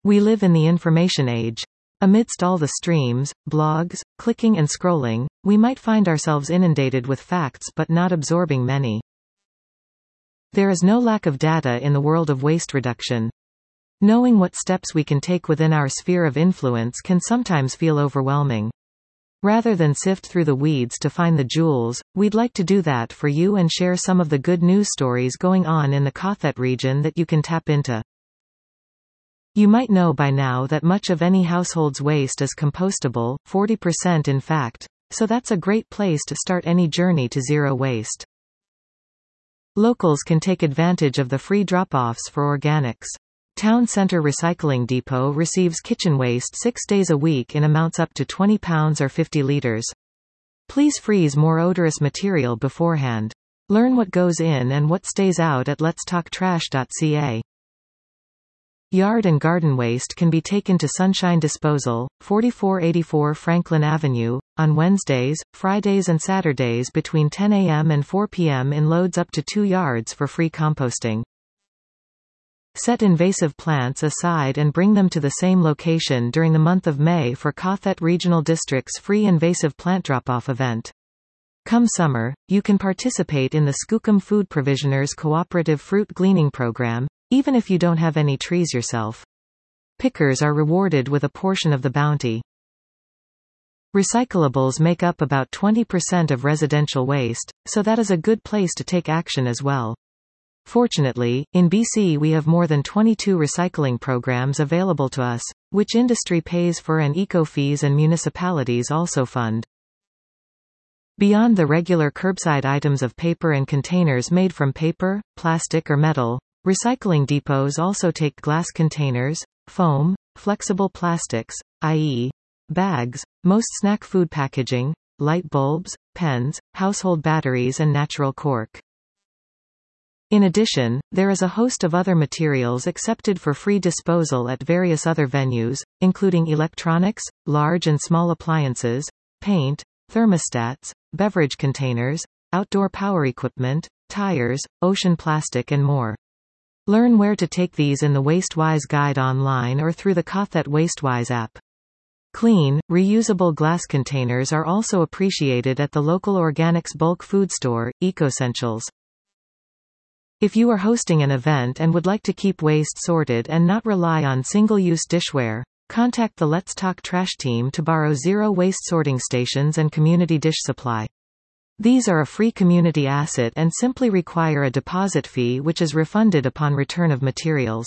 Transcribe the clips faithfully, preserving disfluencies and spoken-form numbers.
We live in the information age. Amidst all the streams, blogs, clicking and scrolling, we might find ourselves inundated with facts but not absorbing many. There is no lack of data in the world of waste reduction. Knowing what steps we can take within our sphere of influence can sometimes feel overwhelming. Rather than sift through the weeds to find the jewels, we'd like to do that for you and share some of the good news stories going on in the Cothet region that you can tap into. You might know by now that much of any household's waste is compostable, forty percent in fact, so that's a great place to start any journey to zero waste. Locals can take advantage of the free drop-offs for organics. Town Center Recycling Depot receives kitchen waste six days a week in amounts up to twenty pounds or fifty liters. Please freeze more odorous material beforehand. Learn what goes in and what stays out at lets talk trash dot c a. Yard and garden waste can be taken to Sunshine Disposal, forty-four eighty-four Franklin Avenue, on Wednesdays, Fridays and Saturdays between ten a m and four p m in loads up to two yards for free composting. Set invasive plants aside and bring them to the same location during the month of May for Cothet Regional District's free invasive plant drop-off event. Come summer, you can participate in the Skookum Food Provisioners Cooperative Fruit Gleaning Program, even if you don't have any trees yourself. Pickers are rewarded with a portion of the bounty. Recyclables make up about twenty percent of residential waste, so that is a good place to take action as well. Fortunately, in B C we have more than twenty-two recycling programs available to us, which industry pays for and eco-fees and municipalities also fund. Beyond the regular curbside items of paper and containers made from paper, plastic or metal, recycling depots also take glass containers, foam, flexible plastics, that is, bags, most snack food packaging, light bulbs, pens, household batteries and natural cork. In addition, there is a host of other materials accepted for free disposal at various other venues, including electronics, large and small appliances, paint, thermostats, beverage containers, outdoor power equipment, tires, ocean plastic and more. Learn where to take these in the WasteWise guide online or through the Cothet WasteWise app. Clean, reusable glass containers are also appreciated at the local organics bulk food store, EcoSentials. If you are hosting an event and would like to keep waste sorted and not rely on single-use dishware, contact the Let's Talk Trash team to borrow zero-waste sorting stations and community dish supply. These are a free community asset and simply require a deposit fee which is refunded upon return of materials.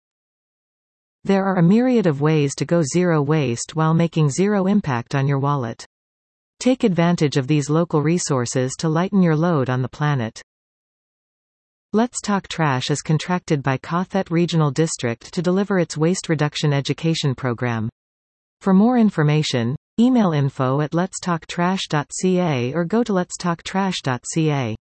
There are a myriad of ways to go zero waste while making zero impact on your wallet. Take advantage of these local resources to lighten your load on the planet. Let's Talk Trash is contracted by Cothet Regional District to deliver its waste reduction education program. For more information, email info at lets talk trash dot c a or go to lets talk trash dot c a.